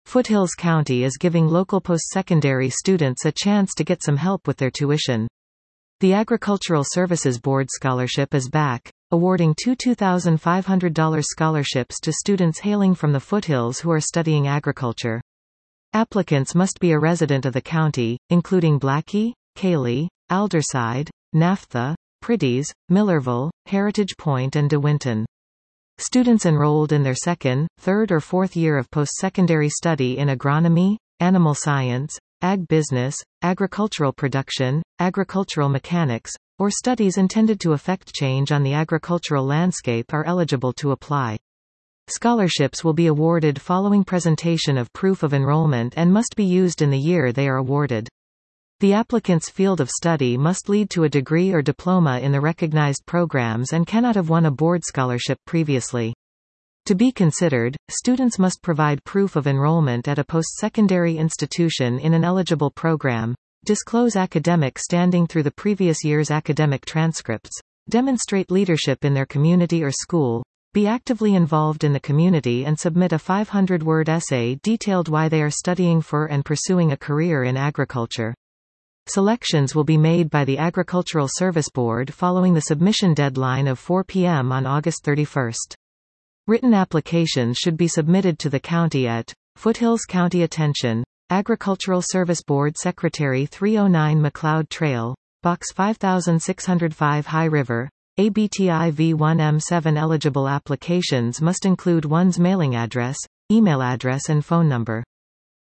Foothills County is giving local post-secondary students a chance to get some help with their tuition. The Agricultural Services Board Scholarship is back, awarding two $2,500 scholarships to students hailing from the foothills who are studying agriculture. Applicants must be a resident of the county, including Blackie, Cayley, Alderside, Naphtha, Priddis, Millerville, Heritage Point and DeWinton. Students enrolled in their second, third or fourth year of post-secondary study in agronomy, animal science, ag business, agricultural production, agricultural mechanics, or studies intended to affect change on the agricultural landscape are eligible to apply. Scholarships will be awarded following presentation of proof of enrollment and must be used in the year they are awarded. The applicant's field of study must lead to a degree or diploma in the recognized programs and cannot have won a board scholarship previously. To be considered, students must provide proof of enrollment at a post-secondary institution in an eligible program, disclose academic standing through the previous year's academic transcripts, demonstrate leadership in their community or school, be actively involved in the community and submit a 500-word essay detailed why they are studying for and pursuing a career in agriculture. Selections will be made by the Agricultural Service Board following the submission deadline of 4 p.m. on August 31. Written applications should be submitted to the county at Foothills County. Attention, Agricultural Service Board Secretary 309 McLeod Trail, Box 5605 High River, ABTI V1M7. Eligible applications must include one's mailing address, email address and phone number.